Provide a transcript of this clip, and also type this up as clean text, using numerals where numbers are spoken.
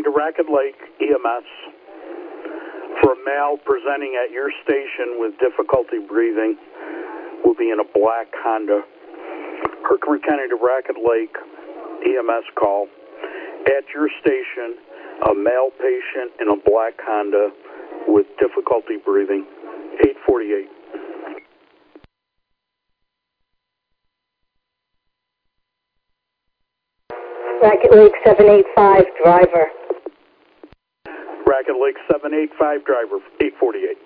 to Racket Lake EMS for a male presenting at your station with difficulty breathing. Will be in a black Honda. Herkimer County to Racket Lake EMS call. At your station, a male patient in a black Honda with difficulty breathing. 848. Racket Lake 785, driver. Racket Lake 785, driver, 848.